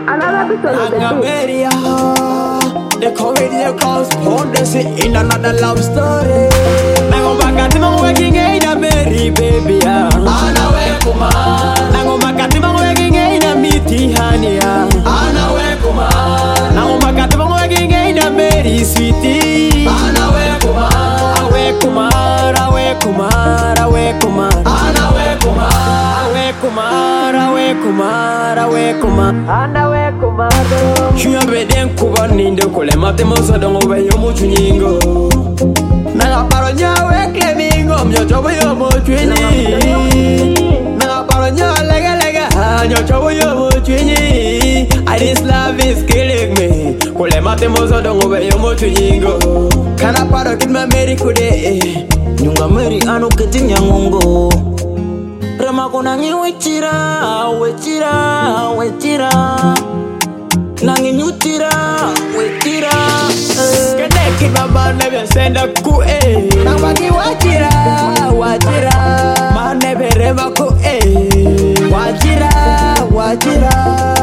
Another episode of the Media, the comedy correspondence in another love story. Nango makati mang working in a Mary baby ya. Ana we kumar. Nango makati mang working in a miti hania. Ana we kumar. Nango makati mang working in a Mary sweetie. Ana we kumar. Awe kumar, awe kumar, awe kumar. Ana we kumar. Awe kumar, awe kumar, awe kumar. Ana we kumar. Chuya beden kuba nindo kule mate mosa dongo be yomu chunyingo. Nanga paro nyawe klemingo myo chobo yomu chunyi. Nanga paro nyawe lega lega myo chobo yomu chunyi. This love is killing me. Kule mate mosa dongo be yomu chunyingo. Kana paro kid ma meri kude. Nyunga meri anu keti nyangongo. Rema konangi wechira, wechira, wechira. Nangi nyutira, wechira. Kene kid ma man nebe senda ku Nang bagi wachira, wachira. Man nebe rema ku Wachira, wachira.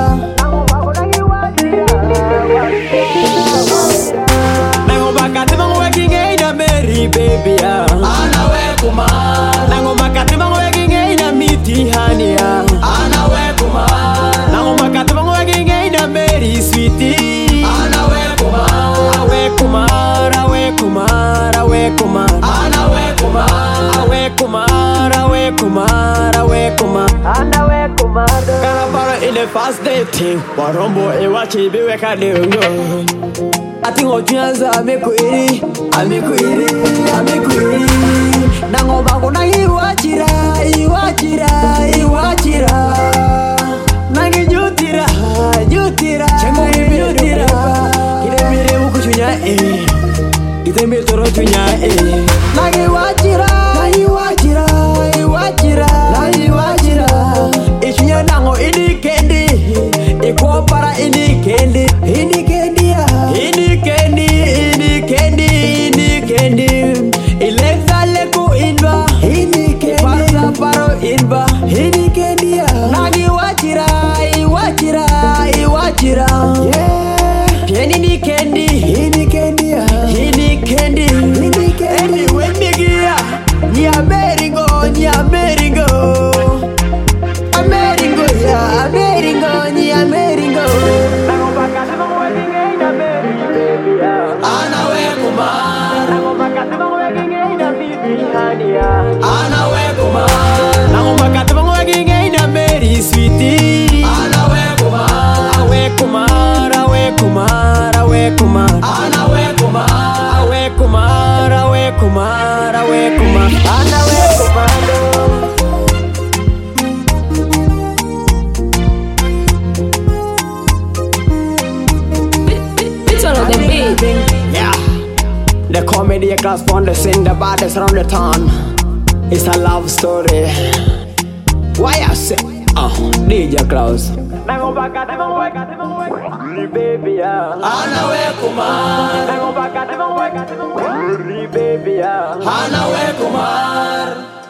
Nango bakati mang working in a Mary baby ya. Ana we kumar. Nango makati mang working in a miti hania. Ana we kumar. Nango makati mang working in a Mary sweetie. Ana we kumar. Awe kumar, awe kumar, awe kumar. Ana we kumar. Awe kumar, awe kumar, awe kumar. Ana we kumar. Kana para in the fast dating. Warombo e wachi be weka leungo. Ati ngojuanza amekuiri, amekuiri, amekuiri. Nango bango na iwachira, iwachira, iwachira. Nangi jutira, jutira, chengo jutira. Kile mire ukuchunya kile mire toro chunya Nangi wachira, iwachira, iwachira, iwachira. Ichunya nango ini kendi, iko para ini kendi, ini kendi ya. Ini kendi Ilega leku inba Ini kendi Parza paro inba Ini kendi ya Nagi wachira, iwachira, iwachira Yeah Pieni ni kendi Ini kendi ya Ini kendi Ini kendi Anyway migia Ni Amerigo, ni Amerigo Amerigo ya Amerigo, ni Amerigo Nango bakasi mango wedding ain't Amerigo Ana we kumar. Nango makati mang working in a bibi hania. Ana we kumar. Nango makati mang working in a Mary sweetie. Ana we kumar. Awe kumar, awe kumar, awe kumar. Ana we kumar. Awe kumar, awe kumar, awe kumar. Ana we kumar. Yeah, the comedy correspondence in the baddest round the town. It's a love story. Why I say, DJ Klaus. Nango bakati mang work, baby ya. Ana we kumar. Nango bakati mang work, baby ya. Ana we kumar.